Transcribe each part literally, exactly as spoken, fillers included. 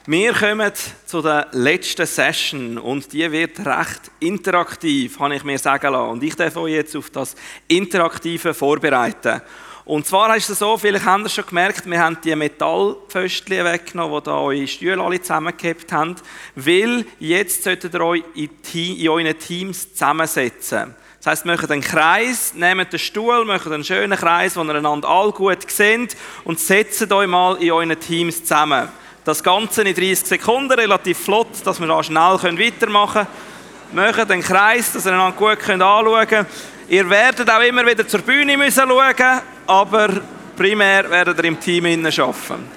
Wir kommen zu der letzten Session und die wird recht interaktiv, habe ich mir sagen lassen. Und ich darf euch jetzt auf das Interaktive vorbereiten. Und zwar ist es so, vielleicht habt ihr schon gemerkt, wir haben die Metallpföstchen weggenommen, die da eure Stühle alle zusammengehabt haben, weil jetzt solltet ihr euch in, in euren Teams zusammensetzen. Das heisst, macht einen Kreis, nehmt den Stuhl, macht einen schönen Kreis, wo ihr einander alle gut seht und setzt euch mal in euren Teams zusammen. Das Ganze in dreißig Sekunden, relativ flott, dass wir da schnell weitermachen können. Macht einen Kreis, dass ihr einander gut anschauen könnt. Ihr werdet auch immer wieder zur Bühne müssen schauen, aber primär werdet ihr im Team arbeiten.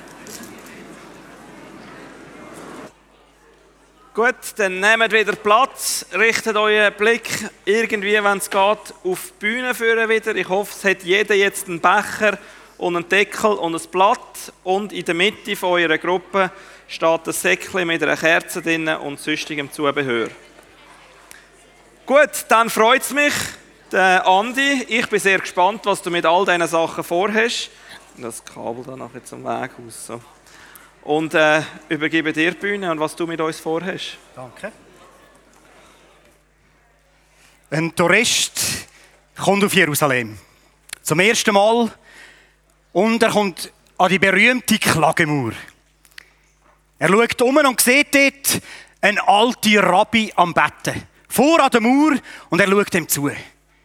Gut, dann nehmt wieder Platz, richtet euren Blick irgendwie, wenn es geht, auf die Bühne führen wieder. Ich hoffe, es hat jeder jetzt einen Becher und einen Deckel und ein Blatt. Und in der Mitte von eurer Gruppe steht ein Säckchen mit einer Kerze drin und sonstigem Zubehör. Gut, dann freut es mich, der Andi. Ich bin sehr gespannt, was du mit all diesen Sachen vorhast. Das Kabel da nachher zum Weg aus. So. Und äh, übergebe dir die Bühne und was du mit uns vorhast. Danke. Ein Tourist kommt auf Jerusalem. Zum ersten Mal. Und er kommt an die berühmte Klagemauer. Er schaut um und sieht dort einen alten Rabbi am Betten. Vor an der Mauer und er schaut ihm zu.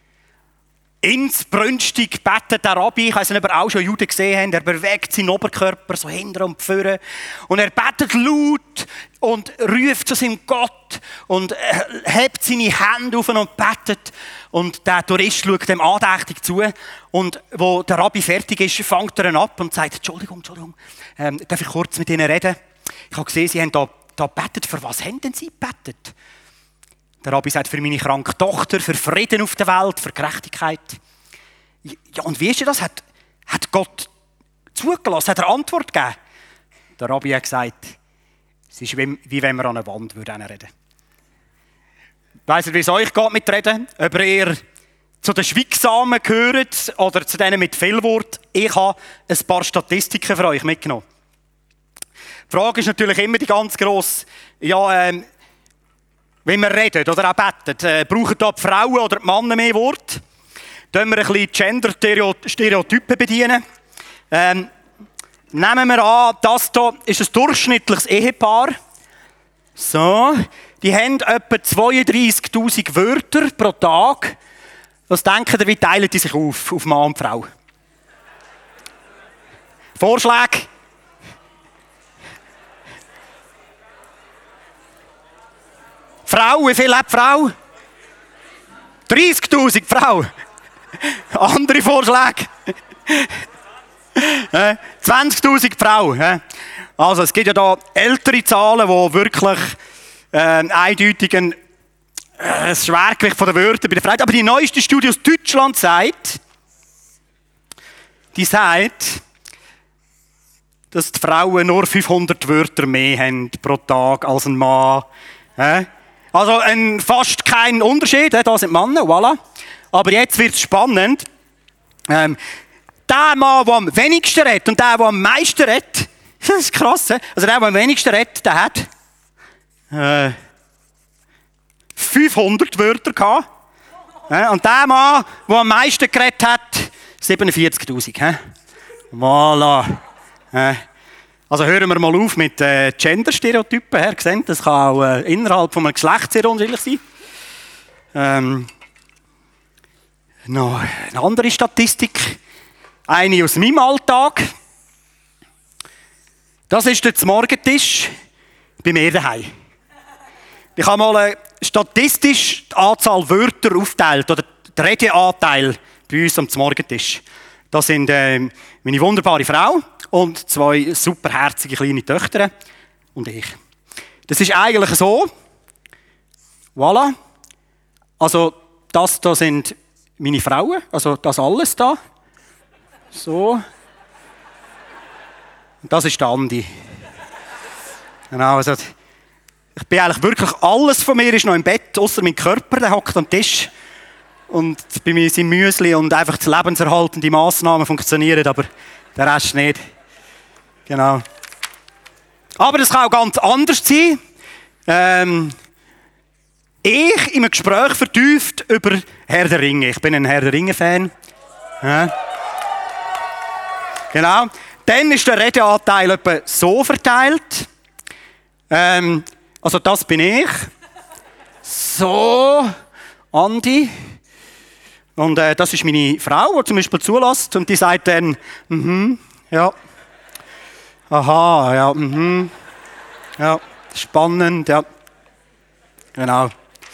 Insbrünstig bettet der Rabbi, ich weiss nicht, ob ihr auch schon Juden gesehen habt, er bewegt seinen Oberkörper so hinter und vorne. Und er betet laut und ruft zu seinem Gott und hebt seine Hände auf und betet. Und der Tourist schaut ihm andächtig zu. Und wo der Rabbi fertig ist, fängt er ihn ab und sagt, Entschuldigung, Entschuldigung, ähm, darf ich kurz mit Ihnen reden? Ich habe gesehen, Sie haben da, da gebetet. Für was haben denn Sie gebetet? Der Rabbi sagt, für meine kranke Tochter, für Frieden auf der Welt, für Gerechtigkeit. Ja, und wie ist das? Hat, hat Gott zugelassen? Hat er Antwort gegeben? Der Rabbi hat gesagt, es ist wie, wie wenn wir an einer Wand reden würden. Weiss ihr, wie es euch geht mit Reden? Ob ihr zu den Schweigsamen gehört oder zu denen mit Fehlwort? Ich habe ein paar Statistiken für euch mitgenommen. Die Frage ist natürlich immer die ganz grosse, ja, ähm, wenn wir reden oder auch beten, äh, brauchen da die Frauen oder die Männer mehr Worte? Können wir ein bisschen Gender-Stereotypen bedienen? Ähm, nehmen wir an, das hier ist ein durchschnittliches Ehepaar. So, die haben etwa zweiunddreißigtausend Wörter pro Tag. Was denken ihr, wie teilen die sich auf, auf Mann und Frau? Vorschläge? Frau, wie viel hat die Frau? dreißigtausend Frau. Andere Vorschläge? zwanzigtausend Frau. Also es gibt ja da ältere Zahlen, die wirklich äh, eindeutig ein äh, Schwergewicht der Wörter bei der Frau. Aber die neueste Studie aus Deutschland sagt, die sagt, dass die Frauen nur fünfhundert Wörter mehr haben pro Tag als ein Mann. Also ein, fast kein Unterschied, da sind Männer, voilà. Aber jetzt wird es spannend. Ähm, der Mann, der am wenigsten redet und der, der am meisten redet, das ist krass, he? Also der, der am wenigsten redet, der hat äh, fünfhundert Wörter gehabt. Äh, und der Mann, der am meisten geredet hat, siebenundvierzigtausend. He? Voilà. Äh, Also hören wir mal auf mit äh, Gender-Stereotypen. Her, gesehen, das kann auch äh, innerhalb von einem Geschlecht sehr unterschiedlich sein. Ähm, noch eine andere Statistik. Eine aus meinem Alltag. Das ist der Morgentisch bei mir daheim. Ich habe mal äh, statistisch die Anzahl Wörter aufgeteilt, oder den Redeanteil bei uns am Morgentisch. Das sind äh, meine wunderbare Frau und zwei superherzige kleine Töchter und ich. Das ist eigentlich so. Voilà. Also das da sind meine Frauen, also das alles da. So. Und das ist der Andi. Genau, also ich bin eigentlich wirklich, alles von mir ist noch im Bett, außer mein Körper, der hockt am Tisch. Und bei mir sind Müsli und einfach die lebenserhaltende Massnahmen funktionieren, aber der Rest nicht. Genau. Aber das kann auch ganz anders sein. Ähm, ich in einem Gespräch vertieft über Herr der Ringe. Ich bin ein Herr der Ringe-Fan. Ja. Genau. Dann ist der Redeanteil etwa so verteilt. Ähm, also das bin ich. So, Andi. Und äh, das ist meine Frau, die zum Beispiel zulässt. Und die sagt dann, mhm, ja. Aha, ja, mhm. Ja, spannend, ja. Genau.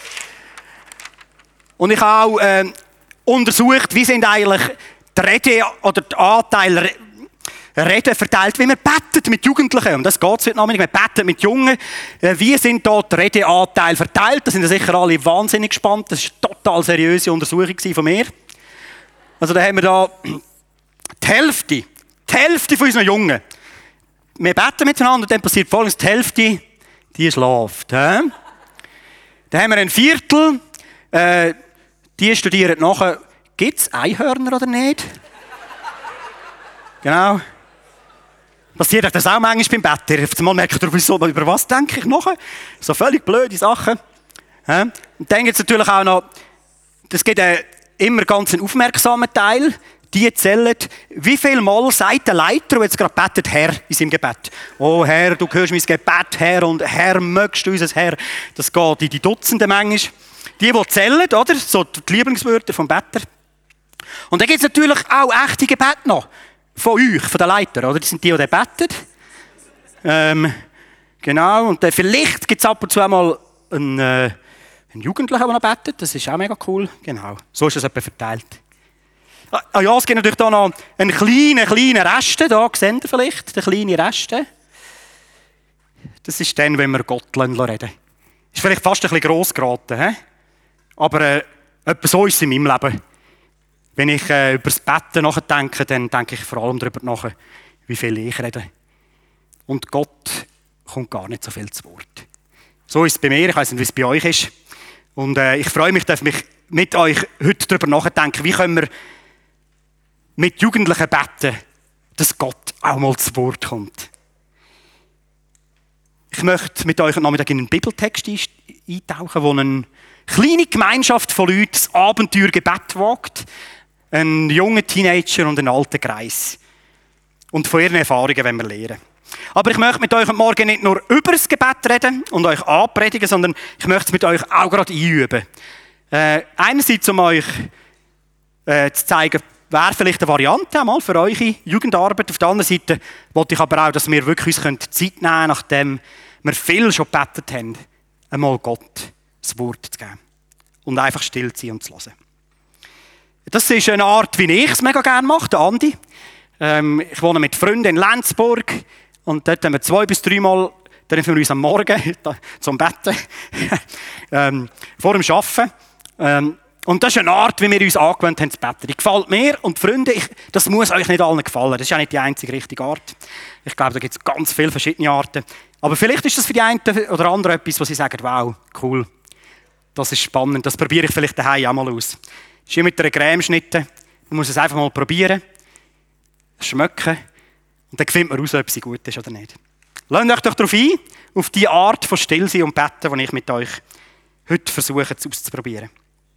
Und ich habe auch äh, untersucht, wie sind eigentlich die Rede oder die Anteile Reden verteilt, wie man betet mit Jugendlichen. Um das geht es heute Nachmittag. Man betet mit Jungen. Äh, wie sind dort die Redeanteile verteilt? Da sind sicher alle wahnsinnig gespannt. Das war eine total seriöse Untersuchung von mir. Also da haben wir da die Hälfte, die Hälfte von unseren Jungen. Wir beten miteinander und dann passiert Folgendes. Die Hälfte, die schläft. He? Dann haben wir ein Viertel, äh, die studieren nachher, gibt es Einhörner oder nicht? Genau. Passiert euch das auch manchmal beim Betten? Auf einmal merkt ihr, wieso, über was denke ich nachher? So völlig blöde Sachen. He? Und dann gibt es natürlich auch noch, das gibt äh, immer ganz einen aufmerksamen Teil. Die zählen, wie viel Mal sagt der Leiter, der jetzt gerade betet, Herr in seinem Gebet. Oh Herr, du hörst mein Gebet, Herr, und Herr, mögst du unser Herr. Das geht in die Dutzende manchmal. Die, die zählen, oder? So die Lieblingswörter vom Better. Und dann gibt es natürlich auch echte Gebete noch. Von euch, von den Leitern, oder? Das sind die, die beten. Ähm, genau. Und dann vielleicht gibt es ab und zu einmal einen, äh, einen Jugendlichen, der noch betet. Das ist auch mega cool. Genau. So ist das etwa verteilt. Ah ja, es gibt natürlich da noch einen kleinen, kleinen Reste. Da sehen Sie vielleicht, den kleinen Reste. Das ist dann, wenn wir Gott reden. Ist vielleicht fast ein bisschen gross geraten. He? Aber äh, etwa so ist es in meinem Leben. Wenn ich äh, über das Betten nachdenke, dann denke ich vor allem darüber nach, wie viel ich rede. Und Gott kommt gar nicht so viel zu Wort. So ist es bei mir, ich weiss nicht, wie es bei euch ist. Und äh, ich freue mich, dass ich mit euch heute darüber nachdenken, wie können wir mit Jugendlichen beten, dass Gott auch mal zu Wort kommt. Ich möchte mit euch am Nachmittag in einen Bibeltext eintauchen, wo eine kleine Gemeinschaft von Leuten das Abenteuergebet wagt. Ein junger Teenager und ein alter Greis. Und von ihren Erfahrungen wollen wir lernen. Aber ich möchte mit euch am Morgen nicht nur über das Gebet reden und euch anpredigen, sondern ich möchte es mit euch auch gerade einüben. Äh, einerseits, um euch äh, zu zeigen, wäre vielleicht eine Variante einmal für eure Jugendarbeit. Auf der anderen Seite wollte ich aber auch, dass wir wirklich uns Zeit nehmen können, nachdem wir viel schon gebetet haben, einmal Gott das Wort zu geben. Und einfach still zu sein und zu hören. Das ist eine Art, wie ich es mega gerne mache, der Andi. Ähm, ich wohne mit Freunden in Lenzburg und dort haben wir zwei bis dreimal, treffen wir uns am Morgen zum Betten, ähm, vor dem Arbeiten. Ähm, Und das ist eine Art, wie wir uns angewöhnt haben zu beten. Die gefällt mir und Freunde, ich, das muss euch nicht allen gefallen. Das ist ja nicht die einzige richtige Art. Ich glaube, da gibt es ganz viele verschiedene Arten. Aber vielleicht ist das für die einen oder anderen etwas, wo sie sagen, wow, cool, das ist spannend, das probiere ich vielleicht daheim auch mal aus. Das ist wie mit einer Cremeschnitte. Man muss es einfach mal probieren, schmecken und dann findet man raus, ob sie gut ist oder nicht. Lasst euch doch darauf ein, auf die Art von Stillsein und Betten, die ich mit euch heute versuche auszuprobieren.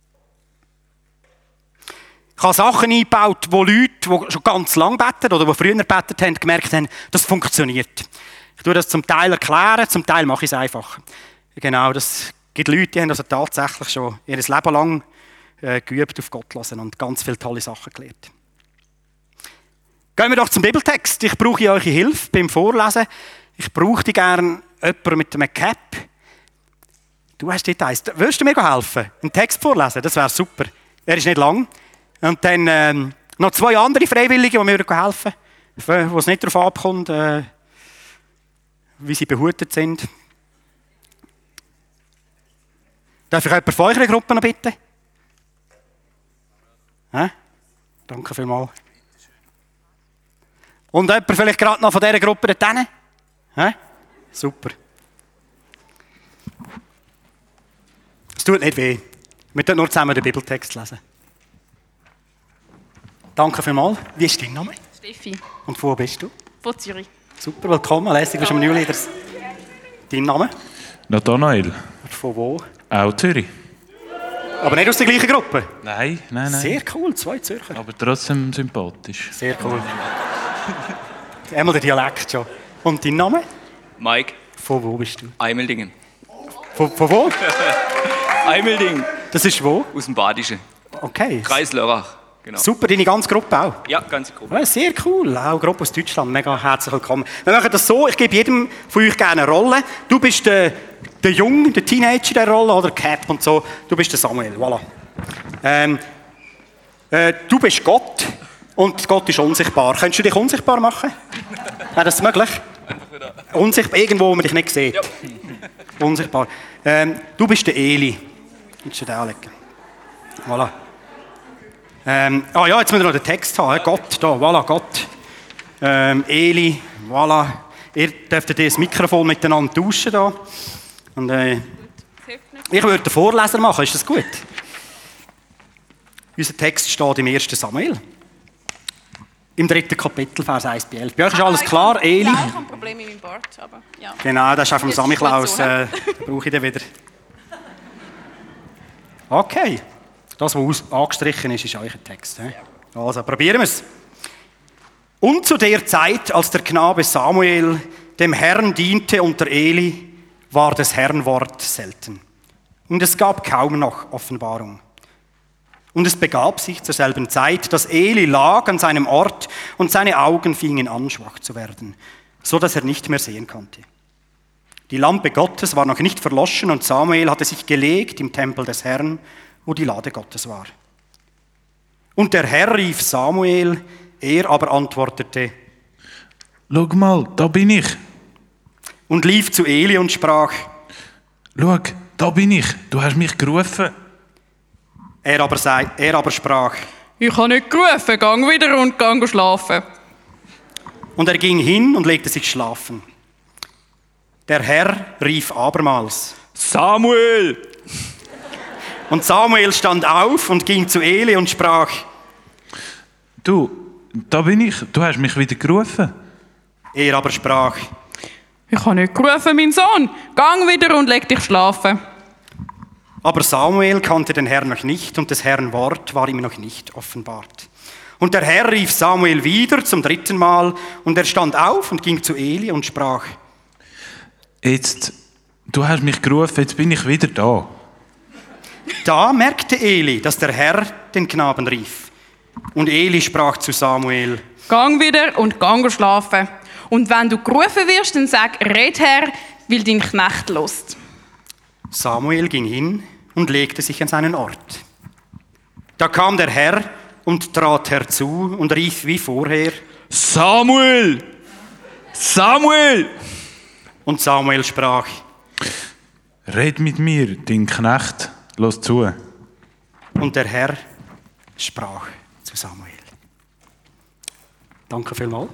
Ich habe Sachen eingebaut, wo Leute, die schon ganz lange beten oder die früher gebetet haben, gemerkt haben, das funktioniert. Ich tue das zum Teil erklären, zum Teil mache ich es einfach. Genau, das gibt Leute, die haben also tatsächlich schon ihr Leben lang äh, geübt auf Gott hören und ganz viele tolle Sachen gelernt. Gehen wir doch zum Bibeltext. Ich brauche eure Hilfe beim Vorlesen. Ich brauche gerne jemanden mit einem Cap. Du hast Details. Würdest du mir helfen? Einen Text vorlesen? Das wäre super. Er ist nicht lang. Und dann ähm, noch zwei andere Freiwillige, die mir helfen würden, wo es nicht darauf abkommt, äh, wie sie behutet sind. Darf ich jemanden von eurer Gruppe noch bitten? Hä? Danke vielmals. Und jemand vielleicht gerade noch von dieser Gruppe dort hinten? Hä? Super. Es tut nicht weh. Wir können nur zusammen den Bibeltext lesen. Danke vielmals. Wie ist dein Name? Steffi. Und wo bist du? Von Zürich. Super, willkommen. Lässig, bist du am New Leaders. Dein Name? Nathanael. Von wo? Auch Zürich. Aber nicht aus der gleichen Gruppe? Nein, nein, nein. Sehr cool, zwei Zürcher. Aber trotzdem sympathisch. Sehr cool. Einmal der Dialekt schon. Und dein Name? Mike. Von wo bist du? Eimeldingen. Von, von wo? Eimeldingen. Das ist wo? Aus dem Badischen. Okay. Kreis Lörrach. Genau. Super, deine ganze Gruppe auch? Ja, ganz grob. Ja, sehr cool, auch Gruppe aus Deutschland, mega herzlich willkommen. Wir machen das so, ich gebe jedem von euch gerne eine Rolle. Du bist der, der Junge, der Teenager in der Rolle, oder Cap und so. Du bist der Samuel, voilà. Ähm, äh, du bist Gott und Gott ist unsichtbar. Könntest du dich unsichtbar machen? Wäre das möglich? Unsichtbar, irgendwo, wo man dich nicht sieht. Ja. Unsichtbar. Ähm, du bist der Eli. Kannst du den anlegen? Voilà. Ähm, ah ja, jetzt müssen wir noch den Text haben. Gott, da, voilà, Gott. Ähm, Eli, voilà. Ihr dürft das Mikrofon miteinander tauschen. Da. Und, äh, ich würde den Vorleser machen, ist das gut? Unser Text steht im ersten Samuel. Im dritten Kapitel, Vers eins bis elf. Bei euch ist alles klar, Eli? Ja, ich habe ein Problem mit meinem Bart, aber ja. Genau, das ist auch vom Das ist Sammy Klaus. gut so, Äh, brauche ich den wieder. Okay. Das, was angestrichen ist, ist euer Text. He? Also, probieren wir es. Und zu der Zeit, als der Knabe Samuel dem Herrn diente unter Eli, war des Herrn Wort selten. Und es gab kaum noch Offenbarung. Und es begab sich zur selben Zeit, dass Eli lag an seinem Ort und seine Augen fingen an, schwach zu werden, so dass er nicht mehr sehen konnte. Die Lampe Gottes war noch nicht verloschen und Samuel hatte sich gelegt im Tempel des Herrn, wo die Lade Gottes war. Und der Herr rief Samuel, er aber antwortete: Schau mal, da bin ich. Und lief zu Eli und sprach: Schau, da bin ich. Du hast mich gerufen. Er aber, sei, er aber sprach: Ich habe nicht gerufen, gang wieder und gang schlafen. Und er ging hin und legte sich schlafen. Der Herr rief abermals: Samuel! Und Samuel stand auf und ging zu Eli und sprach: Du, da bin ich. Du hast mich wieder gerufen. Er aber sprach: Ich habe nicht gerufen, mein Sohn, gang wieder und leg dich schlafen. Aber Samuel kannte den Herrn noch nicht und des Herrn Wort war ihm noch nicht offenbart. Und der Herr rief Samuel wieder zum dritten Mal und er stand auf und ging zu Eli und sprach: Jetzt, du hast mich gerufen, jetzt bin ich wieder da. Da merkte Eli, dass der Herr den Knaben rief. Und Eli sprach zu Samuel: Gang wieder und gang schlafen. Und wenn du gerufen wirst, dann sag: Red Herr, weil dein Knecht lust. Samuel ging hin und legte sich an seinen Ort. Da kam der Herr und trat herzu und rief wie vorher: Samuel! Samuel! Und Samuel sprach: Red mit mir, dein Knecht, los zu. Und der Herr sprach zu Samuel. Danke vielmals.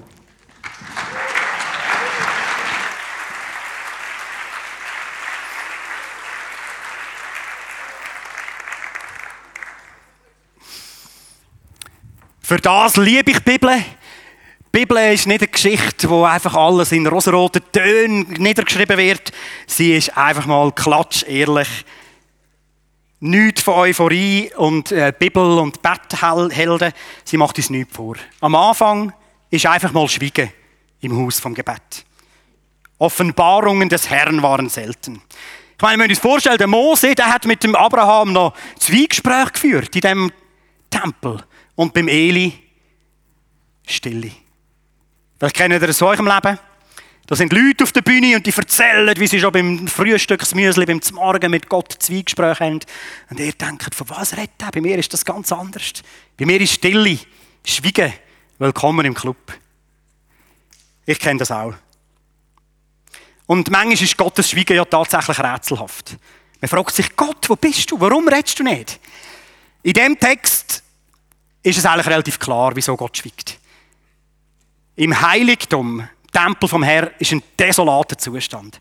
Für das liebe ich die Bibel. Die Bibel ist nicht eine Geschichte, wo einfach alles in rosaroten Tönen niedergeschrieben wird. Sie ist einfach mal klatschehrlich. Nichts von Euphorie und äh, Bibel und Betthelden. Sie macht uns nichts vor. Am Anfang ist einfach mal Schweigen im Haus vom Gebet. Offenbarungen des Herrn waren selten. Ich meine, wir müssen uns vorstellen, der Mose, der hat mit dem Abraham noch Zwiegespräche geführt in diesem Tempel. Und beim Eli Stille. Vielleicht kennt ihr das so im Leben. Da sind Leute auf der Bühne und die erzählen, wie sie schon beim Frühstücksmüsli, beim Zmorgen mit Gott Zwiegespräche haben. Und ihr denkt, von was redet er? Bei mir ist das ganz anders. Bei mir ist Stille, Schweigen. Willkommen im Club. Ich kenne das auch. Und manchmal ist Gottes Schweigen ja tatsächlich rätselhaft. Man fragt sich, Gott, wo bist du? Warum redest du nicht? In diesem Text ist es eigentlich relativ klar, wieso Gott schweigt. Im Heiligtum, im Tempel vom Herrn, ist ein desolater Zustand.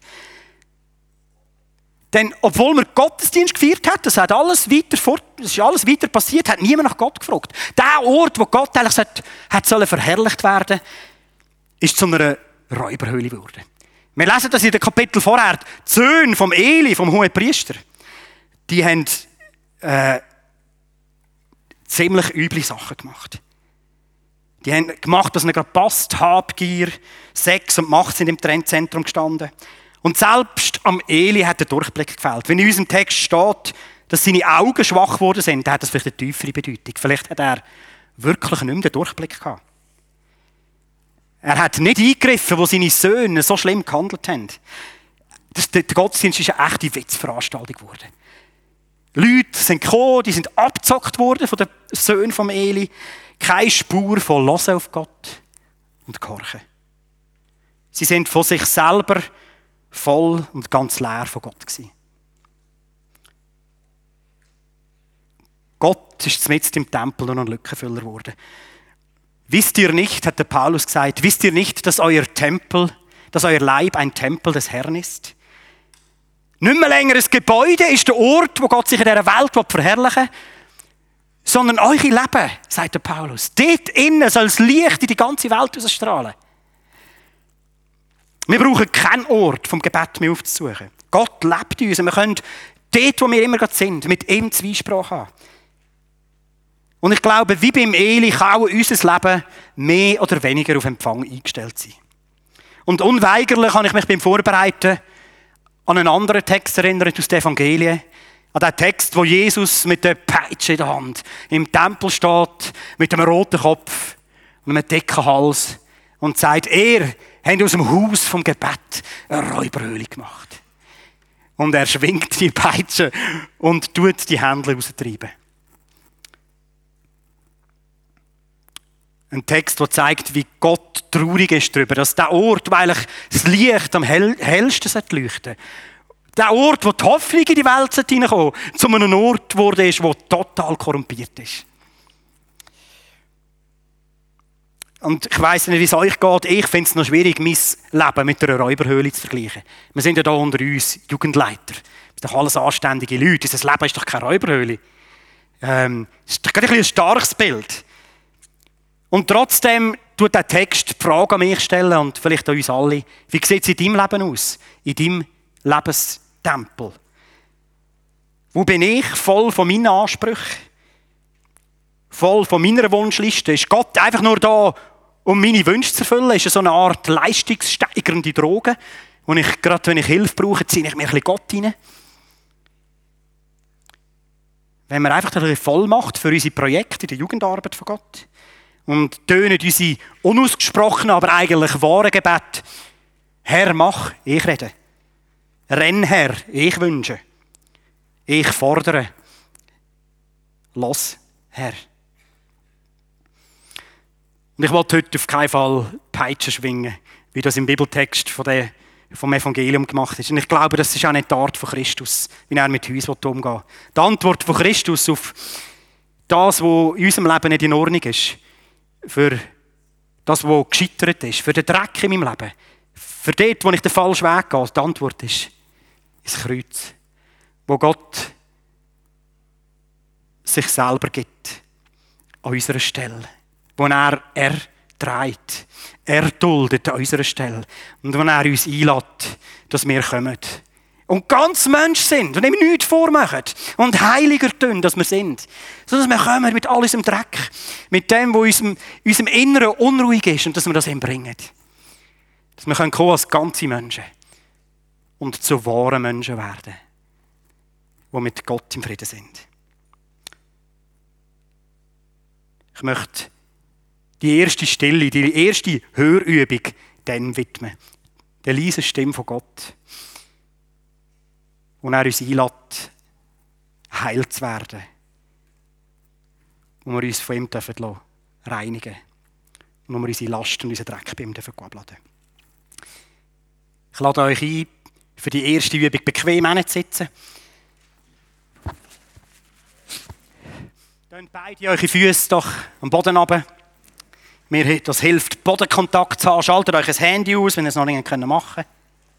Denn obwohl man Gottesdienst gefeiert hat, das, hat alles weiter fort, das ist alles weiter passiert, hat niemand nach Gott gefragt. Der Ort, wo Gott eigentlich hat, hat sollen verherrlicht werden, ist zu einer Räuberhöhle geworden. Wir lesen das in den Kapitel vorher. Die Söhne vom Eli, vom Hohenpriester, die haben äh, ziemlich üble Sachen gemacht. Die haben gemacht, was ihnen gerade passt. Habgier, Sex und Macht sind im Trendzentrum gestanden. Und selbst am Eli hat der Durchblick gefehlt. Wenn in unserem Text steht, dass seine Augen schwach geworden sind, dann hat das vielleicht eine tiefere Bedeutung. Vielleicht hat er wirklich nicht mehr den Durchblick gehabt. Er hat nicht eingegriffen, wo seine Söhne so schlimm gehandelt haben. Das, der Gottesdienst ist eine echte Witzveranstaltung geworden. Leute sind gekommen, die sind abgezockt worden von den Söhnen vom Eli. Keine Spur von Hören auf Gott und Gehorchen. Sie sind von sich selber voll und ganz leer von Gott gewesen. Gott ist mitten im Tempel noch ein Lückenfüller geworden. Wisst ihr nicht, hat der Paulus gesagt, wisst ihr nicht, dass euer Tempel, dass euer Leib ein Tempel des Herrn ist? Nicht mehr länger ein Gebäude ist der Ort, wo Gott sich in dieser Welt verherrlichen will, sondern eure Leben, sagt der Paulus. Dort innen soll das Licht in die ganze Welt ausstrahlen. Wir brauchen keinen Ort vom Gebet mehr aufzusuchen. Gott lebt in uns und wir können dort, wo wir immer gerade sind, mit ihm Zwiesprache haben. Und ich glaube, wie beim Eli kann auch unser Leben mehr oder weniger auf Empfang eingestellt sein. Und unweigerlich habe ich mich beim Vorbereiten an einen anderen Text erinnert aus den Evangelien. An den Text, wo Jesus mit der Peitsche in der Hand im Tempel steht, mit einem roten Kopf und einem dicken Hals und sagt, er hat aus dem Haus vom Gebet eine Räuberhöhle gemacht. Und er schwingt die Peitsche und tut die Händler raustreiben. Ein Text, der zeigt, wie Gott traurig ist darüber, dass der Ort, wo eigentlich das Licht am hell, hellsten leuchten sollte, der Ort, wo die Hoffnung in die Welt hineinkommen sollte, zu einem Ort geworden ist, der total korrumpiert ist. Und ich weiss nicht, wie es euch geht. Ich finde es noch schwierig, mein Leben mit einer Räuberhöhle zu vergleichen. Wir sind ja hier unter uns Jugendleiter. Das sind doch alles anständige Leute. Unser Leben ist doch keine Räuberhöhle. Ähm, das ist doch gerade ein, ein starkes Bild. Und trotzdem tut der Text die Frage an mich stellen und vielleicht an uns alle. Wie sieht es in deinem Leben aus? In deinem Lebenstempel? Wo bin ich voll von meinen Ansprüchen? Voll von meiner Wunschliste? Ist Gott einfach nur da, um meine Wünsche zu erfüllen? Ist es so eine Art leistungssteigernde Droge? Und ich, gerade wenn ich Hilfe brauche, ziehe ich mir ein bisschen Gott rein. Wenn man einfach ein bisschen voll macht für unsere Projekte in der Jugendarbeit von Gott und tönen unsere unausgesprochenen, aber eigentlich wahren Gebete. Herr, mach, ich rede. Renn, Herr, ich wünsche. Ich fordere. Los, Herr. Und ich wollte heute auf keinen Fall Peitsche schwingen, wie das im Bibeltext von der, vom Evangelium gemacht ist. Und ich glaube, das ist auch nicht die Art von Christus, wie er mit uns umgehen will. Die Antwort von Christus auf das, was in unserem Leben nicht in Ordnung ist, für das, was gescheitert ist, für den Dreck in meinem Leben, für dort, wo ich den falschen Weg gehe, die Antwort ist ins Kreuz, wo Gott sich selber gibt, an unserer Stelle, wo er erträgt, er duldet an unserer Stelle und wo er uns einlädt, dass wir kommen und ganz Mensch sind und eben nichts vormachen und heiliger tun, dass wir sind. Sondern dass wir kommen mit all unserem Dreck, mit dem, was unserem, unserem Inneren unruhig ist und dass wir das ihm bringen. Dass wir kommen als ganze Menschen und zu wahren Menschen werden, die mit Gott im Frieden sind. Ich möchte die erste Stille, die erste Hörübung dem widmen. Der leisen Stimme von Gott. Und er uns einlädt, heil zu werden. Und wir uns von ihm dürfen reinigen und wir unsere Last und unseren Dreck bei ihm dürfen abladen. Ich lade euch ein, für die erste Übung bequem hinzusitzen. Nehmt beide eure Füße doch am Boden runter. Mir das hilft, Bodenkontakt zu haben. Schaltet euch ein Handy aus, wenn ihr es noch nicht machen könnt.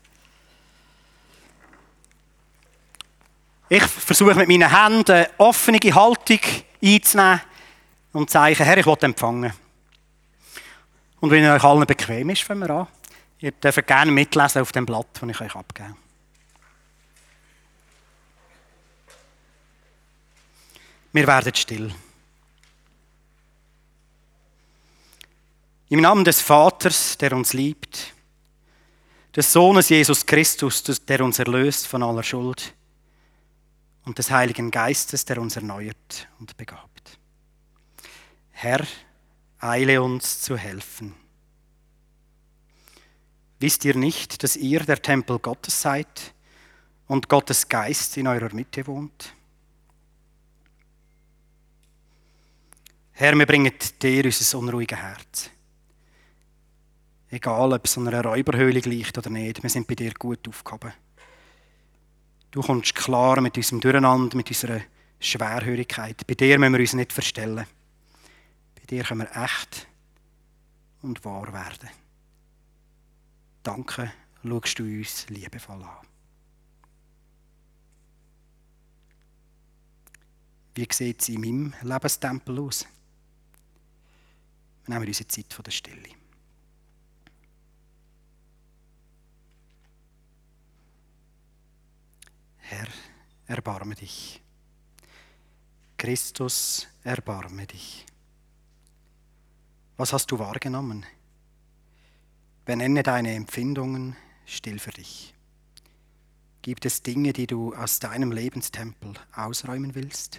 Ich versuche mit meinen Händen eine offene Haltung einzunehmen und zu zeigen, Herr, ich will empfangen. Und wenn es euch allen bequem ist, fangen wir an. Ihr dürft gerne mitlesen auf dem Blatt, das ich euch abgebe. Wir werden still. Im Namen des Vaters, der uns liebt, des Sohnes Jesus Christus, der uns erlöst von aller Schuld, und des Heiligen Geistes, der uns erneuert und begabt. Herr, eile uns zu helfen. Wisst ihr nicht, dass ihr der Tempel Gottes seid und Gottes Geist in eurer Mitte wohnt? Herr, wir bringen dir unser unruhiges Herz. Egal, ob es einer Räuberhöhle gleicht oder nicht, wir sind bei dir gut aufgehoben. Du kommst klar mit unserem Durcheinander, mit unserer Schwerhörigkeit. Bei dir müssen wir uns nicht verstellen. Bei dir können wir echt und wahr werden. Danke, schaust du uns liebevoll an. Wie sieht es in meinem Lebenstempel aus? Wir nehmen unsere Zeit von der Stille. Herr, erbarme dich. Christus, erbarme dich. Was hast du wahrgenommen? Benenne deine Empfindungen still für dich. Gibt es Dinge, die du aus deinem Lebenstempel ausräumen willst?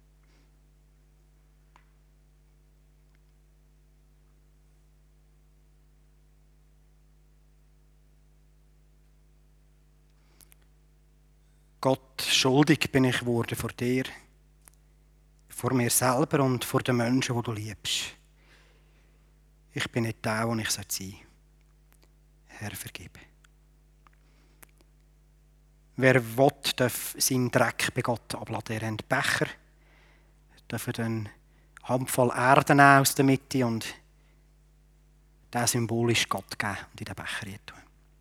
Gott, schuldig bin ich geworden vor dir, vor mir selber und vor den Menschen, die du liebst. Ich bin nicht der, der ich sein sollte. Herr, vergib. Wer will, darf seinen Dreck bei Gott abladen. Er hat Becher, darf er dann Handvoll Erde nehmen aus der Mitte und den symbolisch Gott geben und in den Becher tun.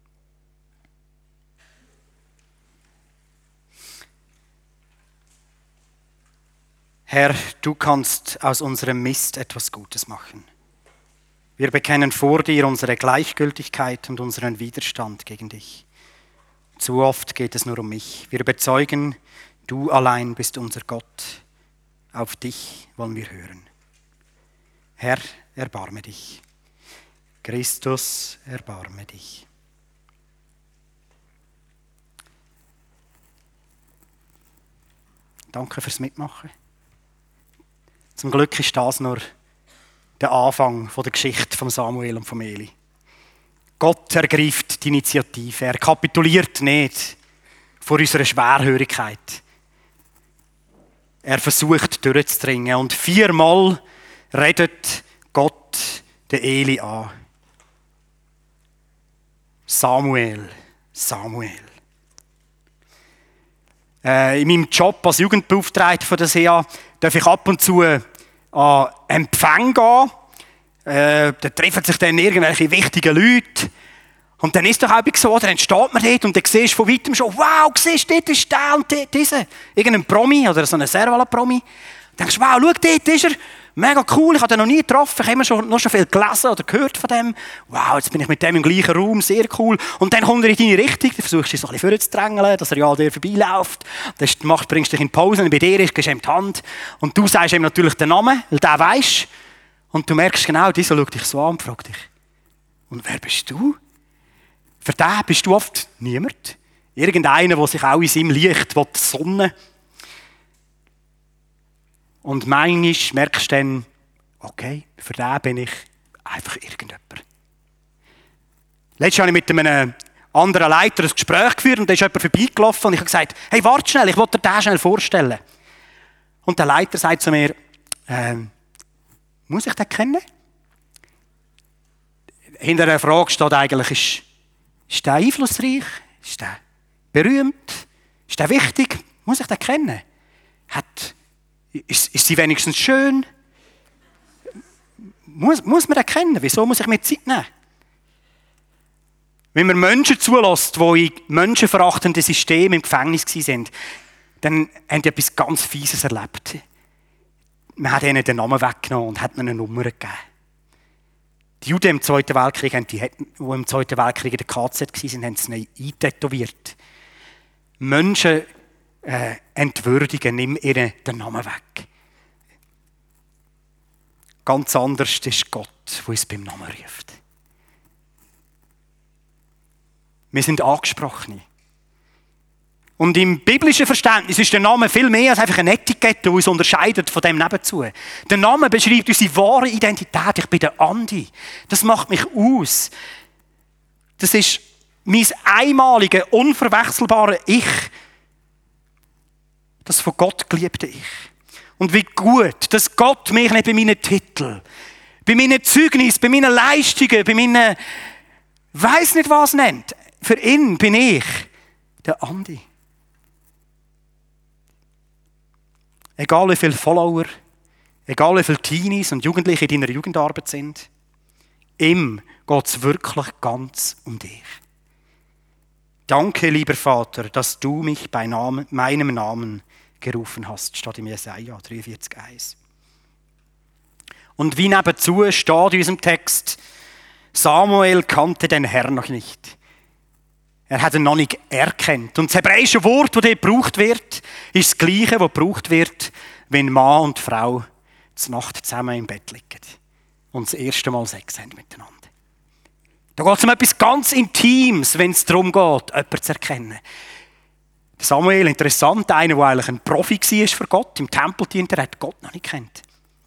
Herr, du kannst aus unserem Mist etwas Gutes machen. Wir bekennen vor dir unsere Gleichgültigkeit und unseren Widerstand gegen dich. Zu oft geht es nur um mich. Wir bezeugen, du allein bist unser Gott. Auf dich wollen wir hören. Herr, erbarme dich. Christus, erbarme dich. Danke fürs Mitmachen. Zum Glück ist das nur der Anfang der Geschichte von Samuel und von Eli. Gott ergreift die Initiative. Er kapituliert nicht vor unserer Schwerhörigkeit. Er versucht durchzudringen. Und viermal redet Gott den Eli an. Samuel, Samuel. Äh, in meinem Job als Jugendbeauftragter von der S E A darf ich ab und zu an Empfang gehen. Äh, da treffen sich dann irgendwelche wichtigen Leute. Und dann ist doch auch so, oder? Dann steht man dort und dann siehst du von weitem schon, wow, siehst du, dort ist der und dort dieser. Irgendein Promi oder so ein Servala-Promi. Dann denkst du, wow, schau, dort ist er. Mega cool, ich habe den noch nie getroffen, ich habe immer schon, noch schon viel gelesen oder gehört von dem. Wow, jetzt bin ich mit dem im gleichen Raum, sehr cool. Und dann kommt er in deine Richtung, dann versuchst du dich so ein bisschen vorzudrängeln, dass er ja an dir vorbeiläuft. Dann machst, bringst du dich in die Pause und bei dir ist, gibst ihm die Hand. Und du sagst ihm natürlich den Namen, weil der weisst. Und du merkst genau, dieser schaut dich so an und fragt dich, und wer bist du? Für den bist du oft niemand. Irgendeiner, der sich auch in seinem Licht sonnen will. Und manchmal merkst du dann, okay, für den bin ich einfach irgendjemand. Letztes habe ich mit einem anderen Leiter ein Gespräch geführt und da ist jemand vorbeigelaufen und ich habe gesagt, hey, warte schnell, ich will dir den schnell vorstellen. Und der Leiter sagt zu mir, ähm, muss ich den kennen? Hinter der Frage steht eigentlich, ist, ist der einflussreich? Ist der berühmt? Ist der wichtig? Muss ich den kennen? Hat Ist, ist sie wenigstens schön? Muss, muss man den kennen? Wieso muss ich mir Zeit nehmen? Wenn man Menschen zulässt, die in menschenverachtenden Systemen im Gefängnis waren, dann haben die etwas ganz Fieses erlebt. Man hat ihnen den Namen weggenommen und hat ihnen eine Nummer gegeben. Die Juden im Zweiten Weltkrieg, die, die im Zweiten Weltkrieg in der K Z waren, haben es eintätowiert. Menschen äh, entwürdigen, nimm ihnen den Namen weg. Ganz anders ist Gott, der uns beim Namen ruft. Wir sind Angesprochene. Und im biblischen Verständnis ist der Name viel mehr als einfach eine Etikette, die uns unterscheidet von dem nebenzu. Der Name beschreibt unsere wahre Identität. Ich bin der Andi. Das macht mich aus. Das ist mein einmaliges, unverwechselbares Ich. Das von Gott geliebte Ich. Und wie gut, dass Gott mich nicht bei meinen Titeln, bei meinen Zeugnissen, bei meinen Leistungen, bei meinen, weiss nicht was nennt. Für ihn bin ich der Andi. Egal wie viele Follower, egal wie viele Teenies und Jugendliche in deiner Jugendarbeit sind, ihm geht es wirklich ganz um dich. Danke, lieber Vater, dass du mich bei Namen, meinem Namen gerufen hast, steht im Jesaja dreiundvierzig eins. Und wie nebenzu steht in unserem Text, Samuel kannte den Herrn noch nicht. Er hat ihn noch nicht erkannt. Und das hebräische Wort, das dort gebraucht wird, ist das Gleiche, das gebraucht wird, wenn Mann und Frau zur Nacht zusammen im Bett liegen und das erste Mal Sex haben miteinander. Da geht es um etwas ganz Intimes, wenn es darum geht, jemanden zu erkennen. Samuel, interessant, einer, der eigentlich ein Profi war für Gott, im Tempel diente, hat Gott noch nicht kennt.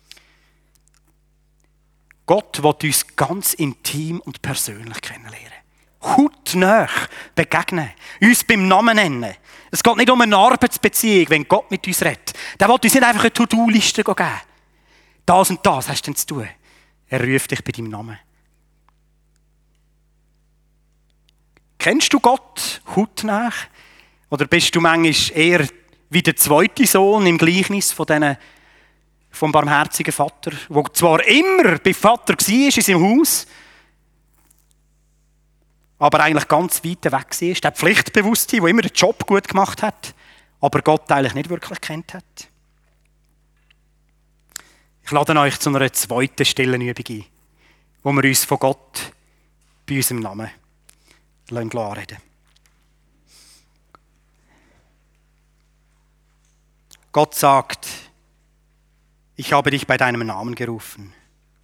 Gott will uns ganz intim und persönlich kennenlernen. Hautnah begegnen, uns beim Namen nennen. Es geht nicht um eine Arbeitsbeziehung, wenn Gott mit uns redet. Der will uns nicht einfach eine To-Do-Liste geben. Das und das hast du denn zu tun. Er ruft dich bei deinem Namen. Kennst du Gott hautnah? Oder bist du manchmal eher wie der zweite Sohn im Gleichnis von denen, vom barmherzigen Vater, der zwar immer bei Vater war in seinem Haus, aber eigentlich ganz weit weg war. Der Pflichtbewusste, der immer den Job gut gemacht hat, aber Gott eigentlich nicht wirklich kennt hat. Ich lade euch zu einer zweiten stillen Übung ein, wo wir uns von Gott bei unserem Namen anreden. Gott sagt, ich habe dich bei deinem Namen gerufen.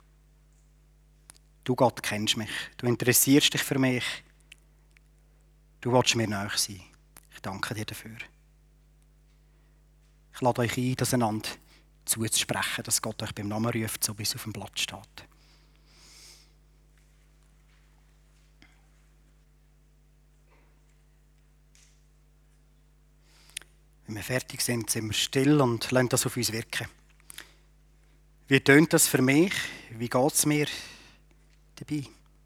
Du Gott kennst mich, du interessierst dich für mich. Du willst mir nahe sein. Ich danke dir dafür. Ich lade euch ein, das einander zuzusprechen, dass Gott euch beim Namen ruft, so wie es auf dem Blatt steht. Wenn wir fertig sind, sind wir still und lassen das auf uns wirken. Wie tönt das für mich? Wie geht es mir dabei?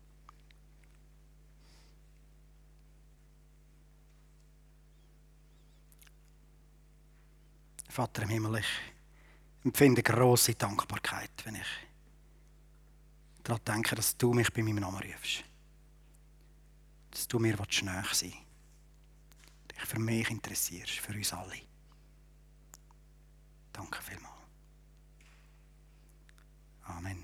Vater im Himmel, ich empfinde grosse Dankbarkeit, wenn ich daran denke, dass du mich bei meinem Namen rufst. Dass du mir nahe sein willst. Dich für mich interessierst, für uns alle. Danke vielmals. Amen.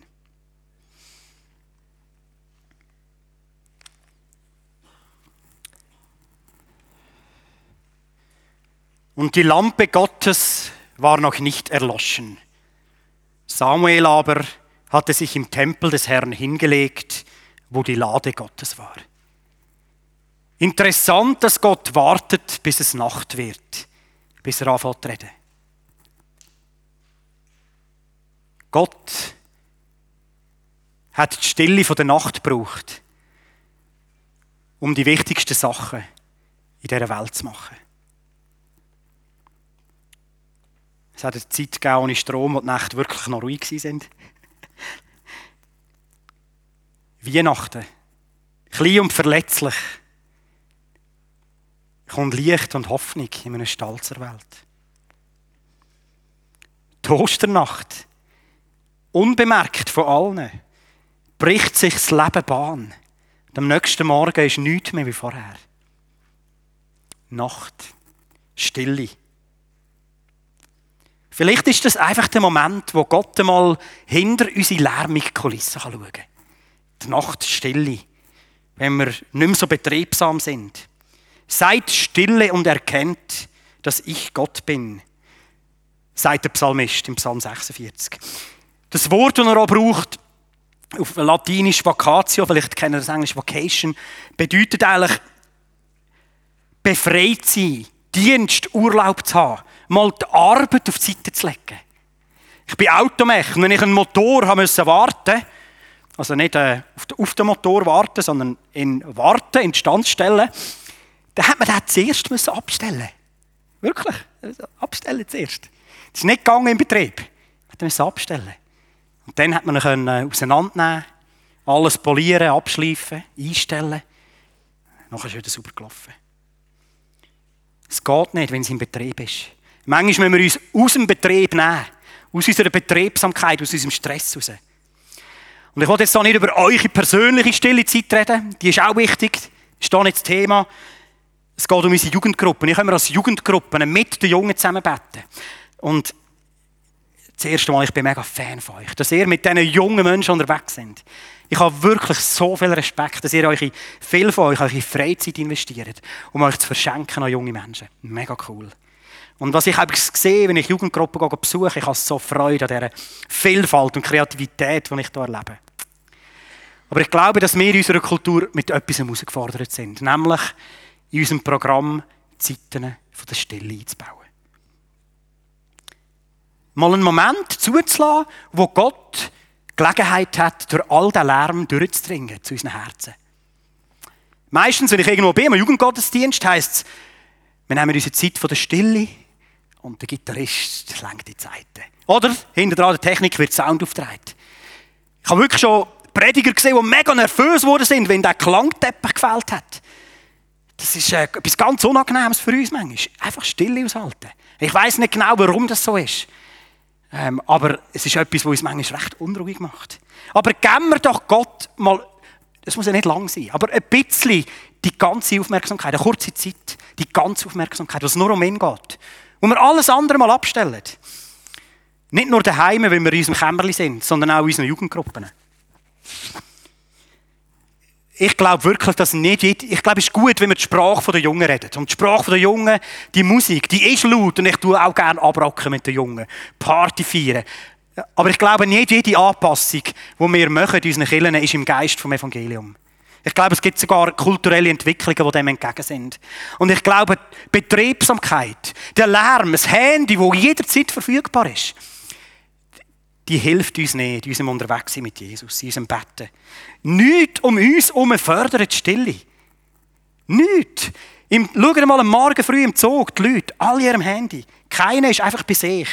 Und die Lampe Gottes war noch nicht erloschen. Samuel aber hatte sich im Tempel des Herrn hingelegt, wo die Lade Gottes war. Interessant, dass Gott wartet, bis es Nacht wird, bis er anfängt zu reden. Gott hat die Stille von der Nacht gebraucht, um die wichtigsten Sachen in dieser Welt zu machen. Es hat eine Zeit gegeben ohne Strom, wo die Nächte wirklich noch ruhig waren. Weihnachten, klein und verletzlich, kommt Licht und Hoffnung in einer Stalzer Welt. Die Osternacht, unbemerkt von allen, bricht sich das Leben Bahn. Und am nächsten Morgen ist nichts mehr wie vorher. Nacht, Stille. Vielleicht ist das einfach der Moment, wo Gott einmal hinter unsere lärmige Kulisse schauen kann. Die Nachtstille, wenn wir nicht mehr so betriebsam sind. Seid stille und erkennt, dass ich Gott bin, sagt der Psalmist im Psalm sechsundvierzig. Das Wort, das er auch braucht, auf Latinisch Vacatio, vielleicht kennen wir das Englisch Vacation, bedeutet eigentlich befreit sein, Dienst, Urlaub zu haben, mal die Arbeit auf die Seite zu legen. Ich bin Automech und wenn ich einen Motor haben musste warten, also nicht äh, auf, den, auf den Motor warten, sondern in Warten, in die Stand stellen, dann hat man den zuerst müssen abstellen. Wirklich, abstellen zuerst. Das ist nicht gegangen im Betrieb. Man musste abstellen. Und dann hat man ihn äh, auseinandernehmen, alles polieren, abschleifen, einstellen. Nachher ist wieder sauber gelaufen. Es geht nicht, wenn es im Betrieb ist. Manchmal müssen wir uns aus dem Betrieb nehmen. Aus unserer Betriebsamkeit, aus unserem Stress raus. Und ich will jetzt hier nicht über eure persönliche stille Zeit reden. Die ist auch wichtig. Das ist hier nicht das Thema. Es geht um unsere Jugendgruppen. Ich können wir als Jugendgruppen mit den Jungen zusammen beten. Und das erste Mal, ich bin mega Fan von euch. Dass ihr mit diesen jungen Menschen unterwegs seid. Ich habe wirklich so viel Respekt, dass ihr euch, viel von euch eure Freizeit investiert, um euch zu verschenken an junge Menschen. Mega cool. Und was ich habe gesehen, wenn ich Jugendgruppen besuche, ich habe so Freude an dieser Vielfalt und Kreativität, die ich hier erlebe. Aber ich glaube, dass wir in unserer Kultur mit etwas herausgefordert sind. Nämlich in unserem Programm Zeiten von der Stille einzubauen. Mal einen Moment zuzulassen, wo Gott Gelegenheit hat, durch all den Lärm durchzudringen zu unseren Herzen. Meistens, wenn ich irgendwo bin, im Jugendgottesdienst, heisst es, wir nehmen unsere Zeit von der Stille und der Gitarrist lenkt die Zeiten. Oder hinter der Technik wird Sound aufgetragen. Ich habe wirklich schon Prediger gesehen, die mega nervös geworden sind, wenn der Klangteppich gefällt hat. Das ist äh, etwas ganz Unangenehmes für uns manchmal. Einfach Stille aushalten. Ich weiss nicht genau, warum das so ist. Ähm, aber es ist etwas, was uns manchmal recht unruhig macht. Aber geben wir doch Gott mal, das muss ja nicht lang sein, aber ein bisschen die ganze Aufmerksamkeit, eine kurze Zeit, die ganze Aufmerksamkeit, was nur um ihn geht. Und wir alles andere mal abstellen. Nicht nur daheim, wenn wir in unserem Kämmerchen sind, sondern auch in unseren Jugendgruppen. Ich glaube wirklich, dass nicht jeder, ich glaube, es ist gut, wenn wir die Sprache der Jungen reden. Und die Sprache der Jungen, die Musik, die ist laut und ich tue auch gerne abrocken mit den Jungen. Party feiern. Aber ich glaube, nicht jede Anpassung, die wir machen in unseren Kirchen, ist im Geist vom Evangelium. Ich glaube, es gibt sogar kulturelle Entwicklungen, die dem entgegen sind. Und ich glaube, die Betriebsamkeit, der Lärm, das Handy, das jederzeit verfügbar ist, die hilft uns nicht in unserem Unterwegssein mit Jesus, in unserem Betten. Nichts um uns herum fördert die Stille. Nichts. Im, schaut mal am Morgen früh im Zug, die Leute, alle ihrem Handy. Keiner ist einfach bei sich.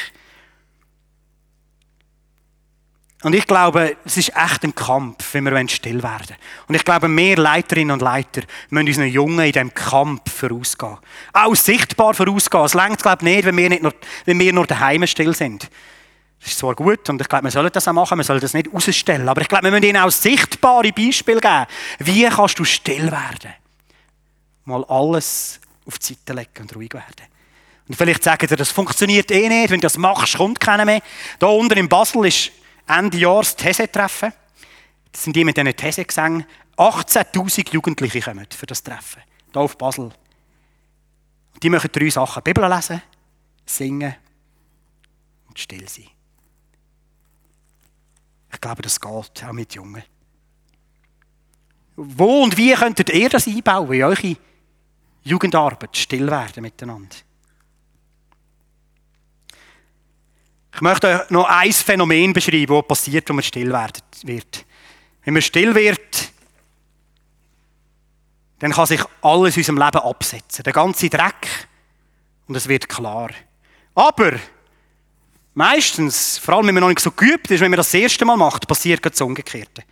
Und ich glaube, es ist echt ein Kampf, wenn wir still werden wollen. Und ich glaube, wir Leiterinnen und Leiter müssen unseren Jungen in diesem Kampf vorausgehen. Auch sichtbar vorausgehen. Es reicht, glaube ich, nicht, wenn wir, nicht nur, wenn wir nur daheim still sind. Das ist zwar gut und ich glaube, wir sollen das auch machen, wir sollen das nicht ausstellen, aber ich glaube, wir müssen ihnen auch sichtbare Beispiele geben. Wie kannst du still werden? Mal alles auf die Seite legen und ruhig werden. Und vielleicht sagen sie, das funktioniert eh nicht, wenn du das machst, kommt keiner mehr. Da unten in Basel ist Ende Jahr das These-Treffen. Das sind die mit diesen These-Gesängen. achtzehntausend Jugendliche kommen für das Treffen. Hier auf Basel. Und die machen drei Sachen. Bibel lesen, singen und still sein. Ich glaube, das geht, auch mit Jungen. Wo und wie könntet ihr das einbauen, in eure Jugendarbeit, still werden miteinander? Ich möchte euch noch ein Phänomen beschreiben, das passiert, wenn man still wird. Wenn man still wird, dann kann sich alles in unserem Leben absetzen. Der ganze Dreck. Und es wird klar. Aber meistens, vor allem wenn man noch nicht so geübt ist, wenn man das, das erste Mal macht, passiert das Umgekehrte.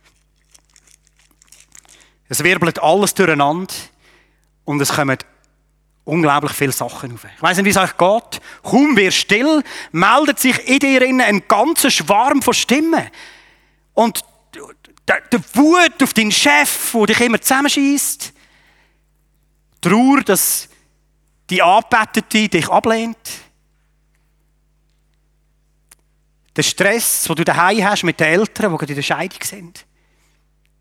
Es wirbelt alles durcheinander und es kommen unglaublich viele Sachen auf. Ich weiss nicht, wie es euch geht. Kaum wirst still, meldet sich in dir ein ganzer Schwarm von Stimmen. Und der, der Wut auf deinen Chef, der dich immer zusammenschießt. Die Trauer, dass die Angebetete dich ablehnt. Der Stress, den du daheim hast mit den Eltern, die gerade in der Scheidung sind.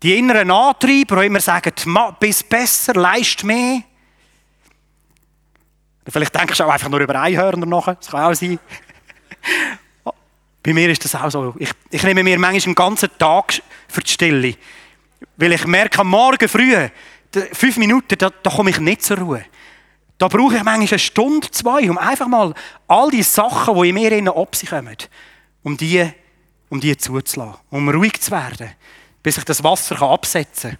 Die inneren Antreiber, die immer sagen, bist besser, leist mehr. Vielleicht denkst du auch einfach nur über Einhörner nach. Das kann auch sein. Bei mir ist das auch so. Ich, ich nehme mir manchmal einen ganzen Tag für die Stille. Weil ich merke, am Morgen früh, fünf Minuten, da, da komme ich nicht zur Ruhe. Da brauche ich manchmal eine Stunde, zwei, um einfach mal all die Sachen, die in mir innen ab sich kommen, um die, um die zuzulassen, um ruhig zu werden, bis ich das Wasser absetzen kann.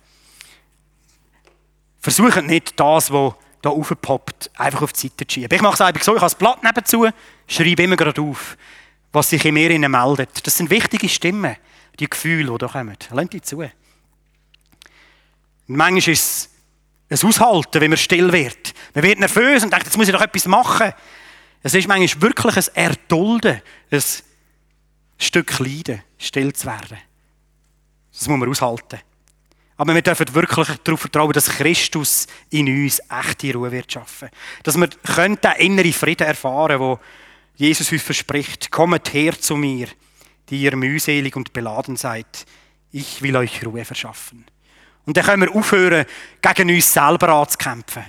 Versuche nicht das, was da aufpoppt, einfach auf die Seite zu schieben. Ich mache es einfach so, ich habe das Blatt nebenzu, schreibe immer gerade auf, was sich in mir innen meldet. Das sind wichtige Stimmen, die Gefühle, die da kommen. Lasst die zu. Und manchmal ist es ein Aushalten, wenn man still wird. Man wird nervös und denkt, jetzt muss ich doch etwas machen. Es ist manchmal wirklich ein Erdulden, ein Stück Leiden, still zu werden. Das muss man aushalten. Aber wir dürfen wirklich darauf vertrauen, dass Christus in uns echte Ruhe wird schaffen. Dass wir den inneren Frieden erfahren können, den Jesus uns verspricht. Kommt her zu mir, die ihr mühselig und beladen seid. Ich will euch Ruhe verschaffen. Und dann können wir aufhören, gegen uns selber anzukämpfen.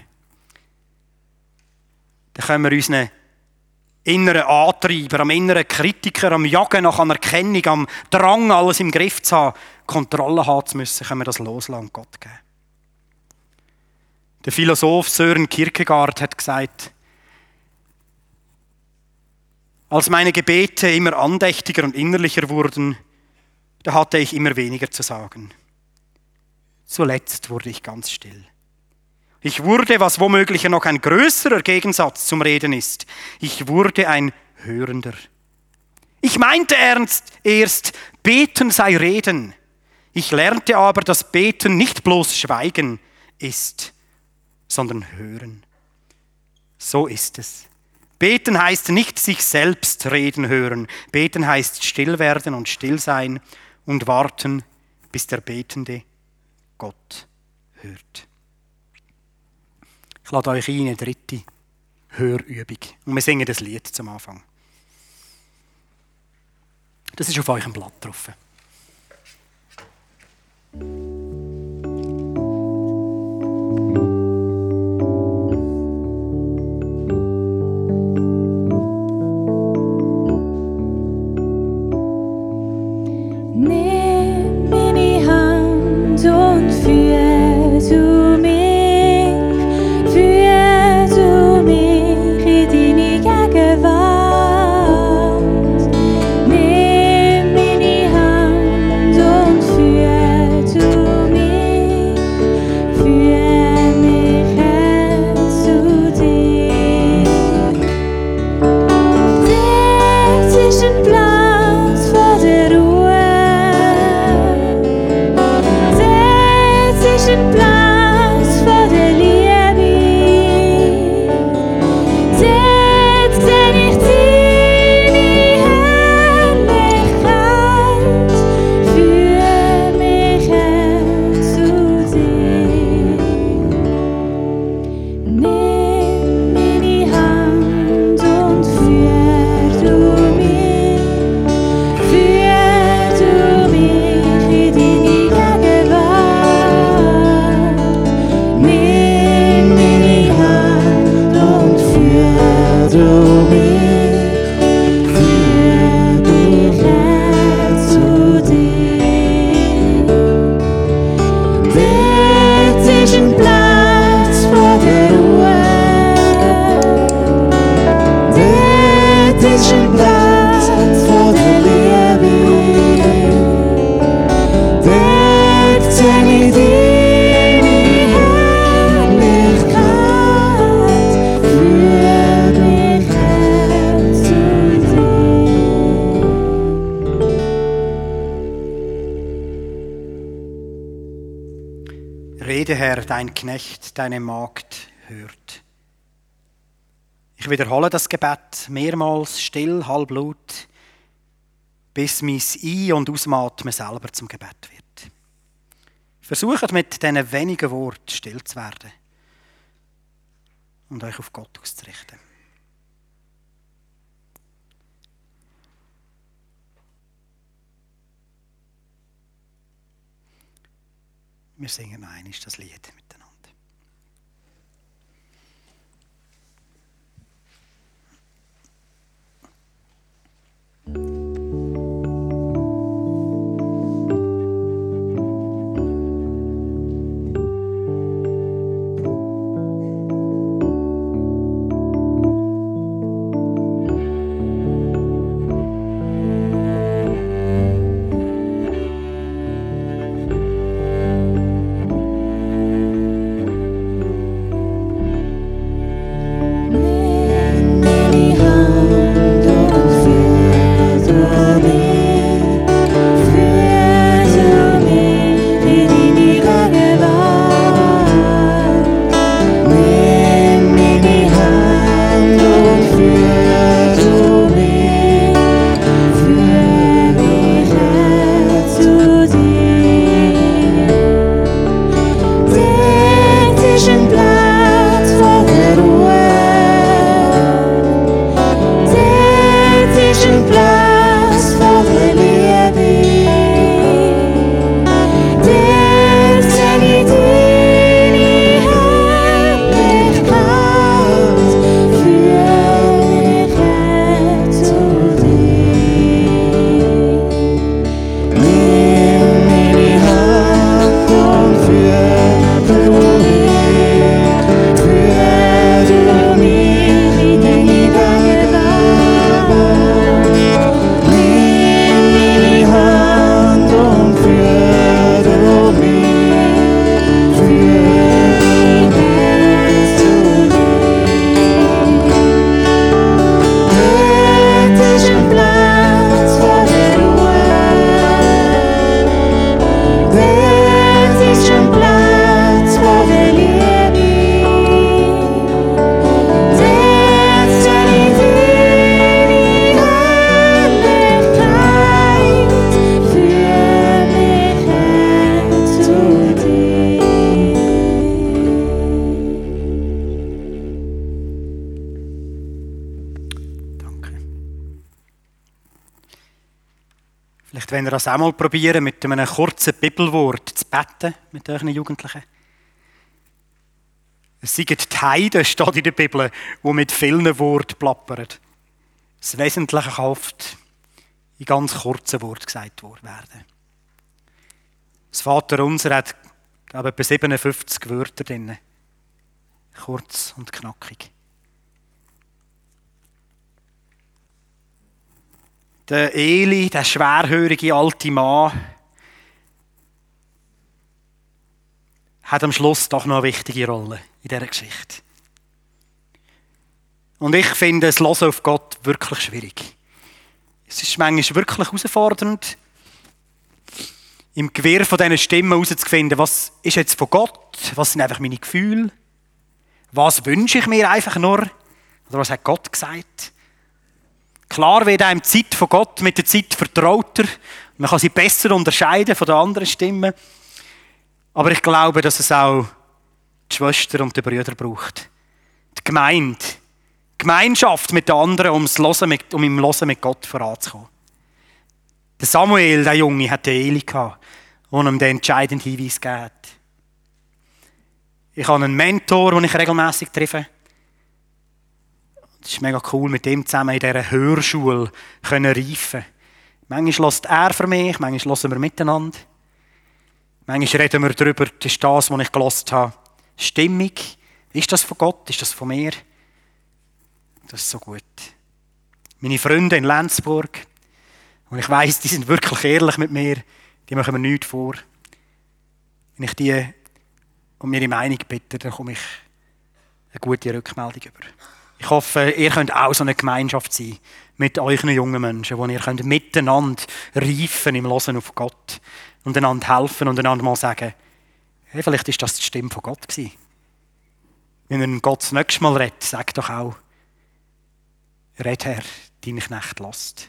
Dann können wir unseren inneren Antreiber, am inneren Kritiker, am Jagen nach Anerkennung, am Drang, alles im Griff zu haben, Kontrolle haben zu müssen, können wir das loslassen und Gott geben. Der Philosoph Søren Kierkegaard hat gesagt, als meine Gebete immer andächtiger und innerlicher wurden, da hatte ich immer weniger zu sagen. Zuletzt wurde ich ganz still. Ich wurde, was womöglich noch ein größerer Gegensatz zum Reden ist, ich wurde ein Hörender. Ich meinte ernst erst, beten sei reden. Ich lernte aber, dass beten nicht bloß Schweigen ist, sondern hören. So ist es. Beten heißt nicht sich selbst reden hören. Beten heißt still werden und still sein und warten, bis der Betende Gott hört. Ich lade euch ein in eine dritte Hörübung. Und wir singen das Lied zum Anfang. Das ist auf eurem Blatt drauf. Nimm meine Hand und führ du mich, führ du mich in deine Gegenwart. Nimm meine Hand und führ du mich, führ mich hin zu dir. Das ist ein Platz vor der Ruhe. Das ist ein Platz vor der Liebe. Dort seh ich deine Herrlichkeit. Führ mich hin zu dir. Nimm meine Hand und führ du mich, führ du mich in deine Gegenwart. Nimm meine Hand und führ du mich, führ mich hin zu dir. Dort ist ein Platz vor der Ruhe. Dort ist ein Platz vor der Liebe. Dort seh ich deine Herrlichkeit. Führ mich hin zu dir. Rede, Herr, dein Knecht, deine Magd hört. Ich wiederhole das Gebet mehrmals, still, halblaut, bis mein Ein- und Ausatmen selber zum Gebet wird. Versucht mit diesen wenigen Worten still zu werden und euch auf Gott auszurichten. Wir singen noch einmal das Lied miteinander. Vielleicht wollt ihr das auch mal probieren, mit einem kurzen Bibelwort zu beten mit euren Jugendlichen. Es sind die Heiden, steht in der Bibel, die mit vielen Worten plappern. Das Wesentliche kann oft in ganz kurzen Worten gesagt werden. Das Vaterunser hat, glaube ich, etwa siebenundfünfzig Wörter drin. Kurz und knackig. Der Eli, der schwerhörige alte Mann, hat am Schluss doch noch eine wichtige Rolle in dieser Geschichte. Und ich finde das Hören auf Gott wirklich schwierig. Es ist manchmal wirklich herausfordernd, im Gewirr von diesen Stimmen herauszufinden, was ist jetzt von Gott, was sind einfach meine Gefühle, was wünsche ich mir einfach nur, oder was hat Gott gesagt. Klar wird einem die Zeit von Gott mit der Zeit vertrauter. Man kann sie besser unterscheiden von den anderen Stimmen. Aber ich glaube, dass es auch die Schwestern und die Brüder braucht. Die Gemeinde. Die Gemeinschaft mit den anderen, um, das Hören mit, um im Hören mit Gott voranzukommen. Der Samuel, der Junge, hatte Eli gehabt, der ihm den entscheidenden Hinweis gegeben hat. Ich habe einen Mentor, den ich regelmässig treffe. Es ist mega cool, mit ihm zusammen in dieser Hörschule können reifen. Manchmal hört er für mich, manchmal hören wir miteinander. Manchmal reden wir darüber, das ist das, was ich gehört habe. Stimmig. Ist das von Gott? Ist das von mir? Das ist so gut. Meine Freunde in Lenzburg, und ich weiss, die sind wirklich ehrlich mit mir, die machen mir nichts vor. Wenn ich die um ihre Meinung bitte, dann komme ich eine gute Rückmeldung über. Ich hoffe, ihr könnt auch so eine Gemeinschaft sein mit euren jungen Menschen, wo ihr könnt miteinander reifen im Hören auf Gott und einander helfen und einander mal sagen, hey, vielleicht ist das die Stimme von Gott gewesen. Wenn ihr Gott das nächste Mal redet, sagt doch auch, red Herr, dein Knecht lasst.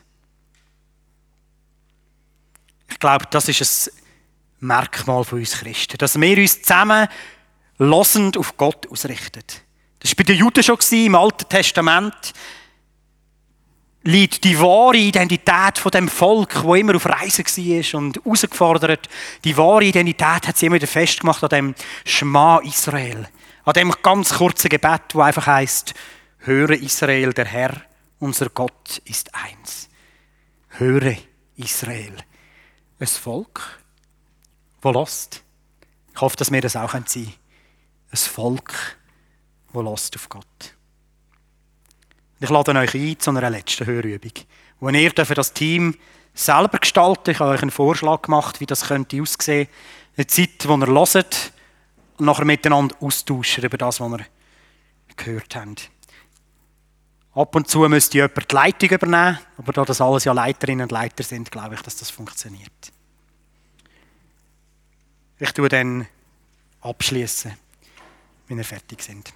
Ich glaube, das ist ein Merkmal von uns Christen, dass wir uns zusammen hörend auf Gott ausrichten. Das war bei den Juden schon im Alten Testament. liegt die wahre Identität von dem Volk, wo immer auf Reisen war und herausgefordert. Die wahre Identität hat sie immer wieder festgemacht an dem Schma Israel. An dem ganz kurzen Gebet, wo einfach heisst, höre Israel, der Herr, unser Gott ist eins. Höre Israel. Ein Volk, das lässt. Ich hoffe, dass wir das auch sein können. Ein Volk, das lässt auf Gott. Ich lade euch ein zu einer letzten Hörübung, wo ihr das Team selber gestalten. Ich habe euch einen Vorschlag gemacht, wie das könnte aussehen. Eine Zeit, wo ihr hört und nachher miteinander austauschen über das, was wir gehört haben. Ab und zu müsste jemand die Leitung übernehmen, aber da das alles ja Leiterinnen und Leiter sind, glaube ich, dass das funktioniert. Ich tue dann abschließen, wenn wir fertig sind.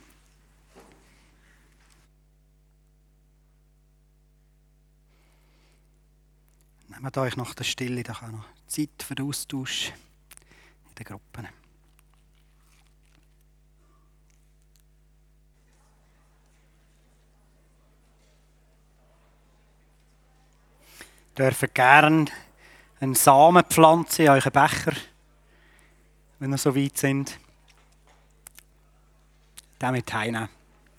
Nehmt euch nach der Stille doch auch noch Zeit für den Austausch in den Gruppen. Ihr dürft gerne einen Samen pflanzen in euren Becher, wenn ihr so weit sind. Damit heimnehmen.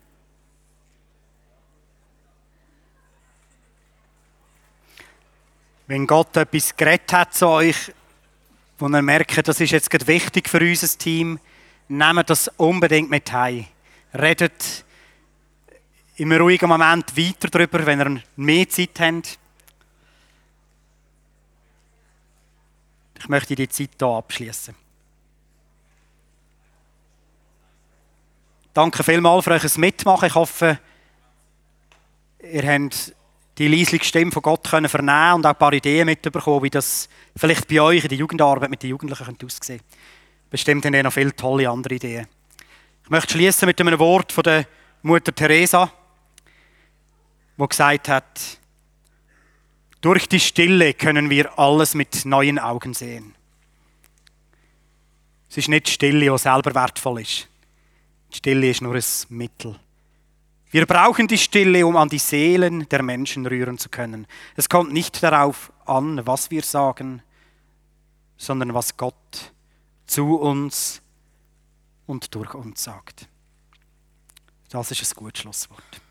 Wenn Gott etwas geredet hat zu euch, wo ihr merkt, das ist jetzt gerade wichtig für unser Team, nehmt das unbedingt mit heim. Redet im ruhigen Moment weiter darüber, wenn ihr mehr Zeit habt. Ich möchte die Zeit hier abschließen. Danke vielmals für euch Mitmachen. Ich hoffe, ihr habt die leisliche Stimme von Gott können vernehmen und auch ein paar Ideen mitbekommen, wie das vielleicht bei euch in der Jugendarbeit mit den Jugendlichen könnte aussehen könnte. Bestimmt haben ihr noch viele tolle andere Ideen. Ich möchte schließen mit einem Wort von der Mutter Teresa, die gesagt hat, durch die Stille können wir alles mit neuen Augen sehen. Es ist nicht die Stille, die selber wertvoll ist. Die Stille ist nur ein Mittel. Wir brauchen die Stille, um an die Seelen der Menschen rühren zu können. Es kommt nicht darauf an, was wir sagen, sondern was Gott zu uns und durch uns sagt. Das ist ein gutes Schlusswort.